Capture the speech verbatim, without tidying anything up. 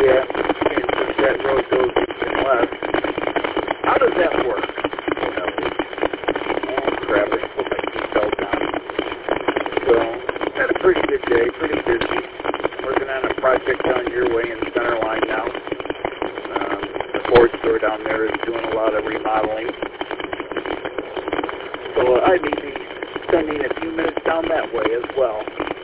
yeah, and since that road goes east and west, how does that work? You know, oh crap, I put my seatbelt on. So, had a pretty good day, pretty busy. Working on a project down your way in Centerline now. Um, the Ford store down there is doing a lot of remodeling. So I may be spending a few minutes down that way as well.